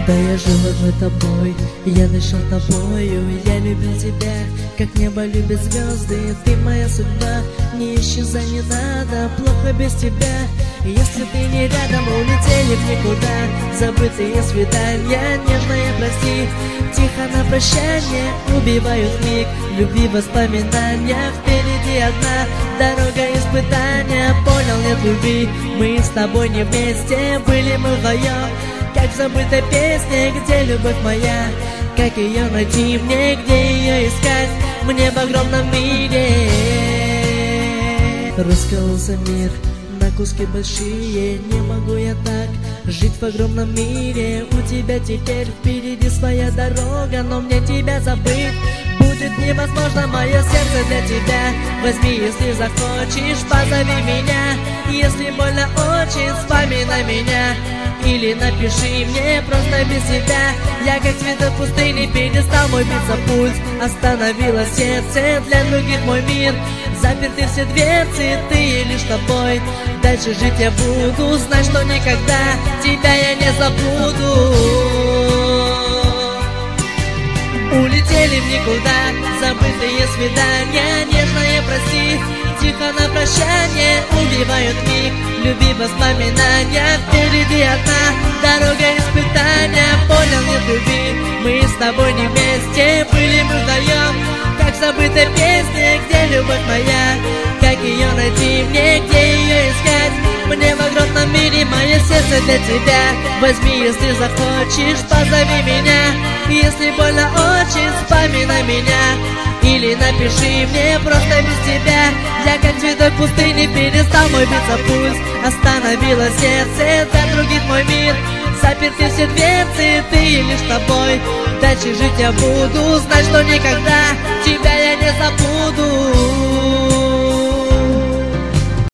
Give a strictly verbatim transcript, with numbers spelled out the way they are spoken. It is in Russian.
Когда я жил одной тобой, я дышал тобою. Я любил тебя, как небо любит звезды. Ты моя судьба, не исчезай, не надо. Плохо без тебя, если ты не рядом. Улетели в никуда забытые свидания. Нежное прости, тихо на прощание. Убивают миг любви воспоминания. Впереди одна дорога испытания. Понял, нет любви, мы с тобой не вместе. Были мы вдвоем, как в забытой песне. Где любовь моя, как ее найти мне? Где ее искать мне в огромном мире? Раскололся мир на куски большие. Не могу я так жить в огромном мире. У тебя теперь впереди своя дорога, но мне тебя забыть будет невозможно. Мое сердце для тебя возьми, если захочешь. Позови меня, если больно очень, вспоминай меня. Или напиши мне просто без тебя. Я как цветок пустыни, перестал мой биться пульс. Остановилось сердце, для других мой мир. Заперты все дверцы, ты и лишь тобой. Дальше жить я буду, знать, что никогда тебя я не забуду. Улетели в никуда забытые свидания. Нежное прости, тихо на прощание. Убивают миг любви воспоминания. Впереди одна дорога испытания. Понял, нет любви, мы с тобой не вместе. Были мы вдвоем, как в забытой песне. Где любовь моя, как ее найти мне? Где ее искать мне в огромном мире? Мое сердце для тебя возьми, если захочешь. Позови меня, если больно очень, вспоминай меня. Или напиши мне просто без тебя. Я как цветок пустыни, перестал мой биться пульс. Остановилось сердце, для других мой мир. Заперты все дверцы, ты и лишь тобой. Дальше жить я буду, знать, что никогда тебя